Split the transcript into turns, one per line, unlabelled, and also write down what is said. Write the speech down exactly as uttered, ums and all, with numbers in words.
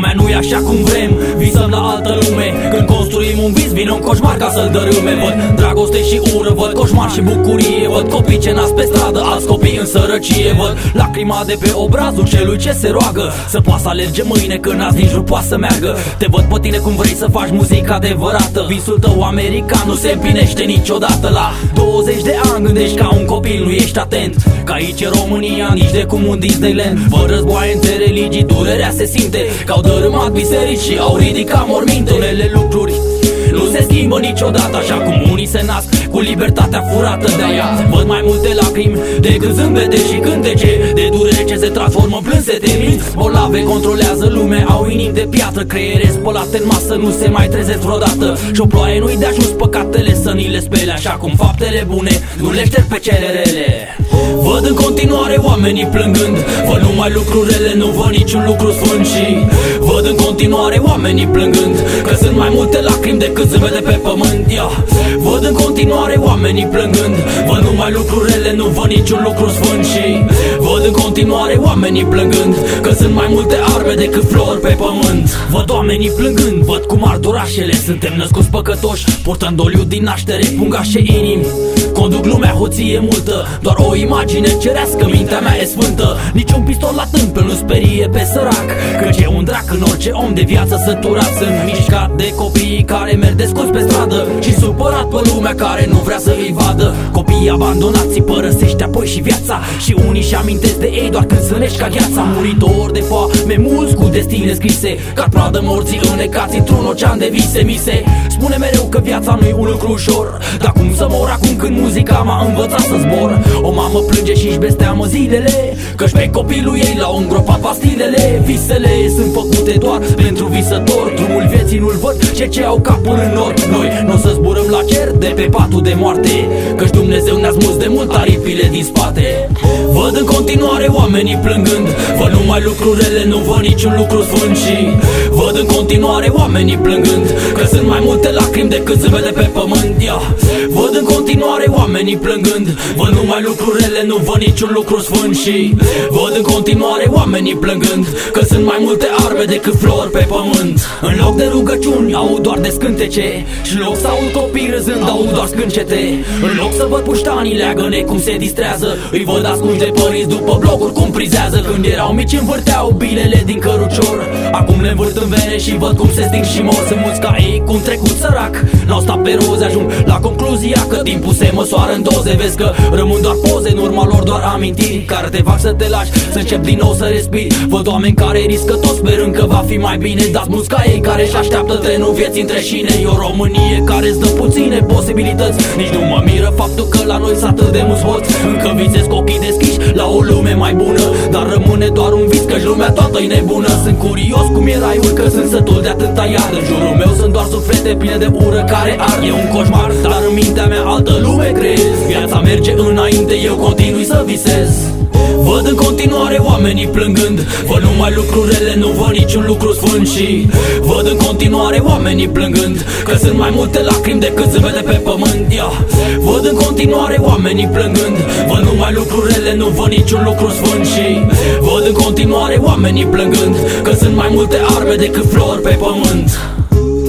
Lumea nu e așa cum vrem, visăm la altă lume. Când construim un vis, vine un coșmar ca să-l dărâme. Văd dragoste și ură, văd coșmar și bucurie. Văd copii ce nasc pe stradă, alți copii în sărăcie. Văd lacrima de pe obrazul celui ce se roagă să poată să alerge mâine când azi nici nu poate să meargă. Te văd pe tine cum vrei să faci muzică adevărată. Visul tău american nu se împlinește niciodată. La douăzeci de ani gândești ca un copil, nu ești atent că aici e România, nici de cum un Disneyland. Văd războaie între religii, durerea se simte, că au dărâmat biserici și au ridicat morminte. Unele lucruri nu se schimbă niciodată, așa cum unii se nasc cu libertatea furată. De-aia văd mai multe lacrimi decât zâmbete și cântece de durere ce se transformă în plânsete. Minți bolave controlează lumea, au inimi de piatră, creiere spălate în masă, nu se mai trezesc vreodată. Și o ploaie nu-i de ajuns păcatele să ni le spele, așa cum faptele bune nu le șterg pe cele rele. Văd în continuare oamenii plângând, văd numai lucruri rele, nu văd niciun lucru sfânt. Și văd în continuare oamenii plângând, că sunt mai multe lacrimi decât zâmbete pe pământ. yeah. Văd în continuare oamenii plângând, văd numai lucruri rele, nu văd niciun lucru sfânt. Și văd în continuare oamenii plângând, că sunt mai multe arme decât flori pe pământ. Văd oamenii plângând, văd cum ard orașele, suntem născuți păcătoși, purtând doliu din naștere, pungașe inimi. Conduc lumea, hoție multă, doar o imagine cerească, mintea mea e sfântă. Niciun pistol la tâmplă nu sperie pe sărac, căci e un drac în orice om de viață săturat. Sunt mișcat de copiii care merg desculți pe stradă și supărat pe lumea care nu vrea să îi vadă. Copiii abandonați îi părăsește apoi și viața, și unii și amintesc de ei doar când sânești ca gheața. Muritori de foame, mulți cu destine scrise, ca pradă morții înnecați într-un ocean de vise. Mi se spune mereu că viața nu-i un lucru ușor, dar cum să mor acum când muzica m-a învățat să zbor? O mamă plânge și-și blesteamă zilele, că-și pe copilul ei l-au îngropat pastilele. Visele sunt făcute doar pentru visător, drumul vieții nu-l văd ce ce au capul în nord. Noi n-o să zburăm la cer de pe patul de moarte, căci Dumnezeu ne-a smuls de mult aripile din spate. Văd în continuare oamenii plângând, văd numai lucruri rele, nu văd niciun lucru sfânt. Și văd în continuare oamenii plângând, că sunt mai multe lacrimi decât zâmbete pe pământ. yeah. Văd în continuare oamenii plângând, văd numai lucruri rele, nu văd niciun lucru sfânt. Și văd în continuare oamenii plângând, că sunt mai multe arme decât flori pe pământ. În loc de rugăciuni aud doar descântece, și în loc să aud copii râzând aud doar scâncete. În loc să văd puștanii leagăne cum se distrează, îi văd ascunși de părinți după blocuri cum prizează. Când erau mici învârteau bilele din cărucior, acum le învârt în vene și văd cum se sting și mor. Sunt mulți ca ei cu un trecut sărac, n-au stat pe roze, ajung la concluzia că timpul se măsoară în doze. Vezi că rămân doar poze, în urma lor doar amintiri care te fac să te lași, să începi din nou să respiri. Văd oameni care riscă tot sperând că va fi mai bine, dar mulți ca ei care își așteaptă trenul vieții între șine. E o Românie care îți dă puține posibilități, nici nu mă miră faptul că la noi s atât de mulți hoți. Încă visez cu ochii deschiși la o lume mai bună, dar rămâne doar un vis, căci lumea toată-i nebună. Sunt curios cum e raiul, că sunt sătul de atâta iad. În jurul meu sunt doar suflete pline de ură care ard. E un coșmar, dar în mintea mea altă lume creez. Viața merge înainte, eu continui să visez. Văd în continuare oamenii plângând, văd numai lucruri rele, nu văd niciun lucru sfânt. Și văd în continuare oamenii plângând, că sunt mai multe lacrimi decât zâmbete pe pământ. yeah. Văd în continuare oamenii plângând, văd numai lucruri rele, nu văd niciun lucru sfânt. Și văd în continuare oamenii plângând, că sunt mai multe arme decât flori pe pământ.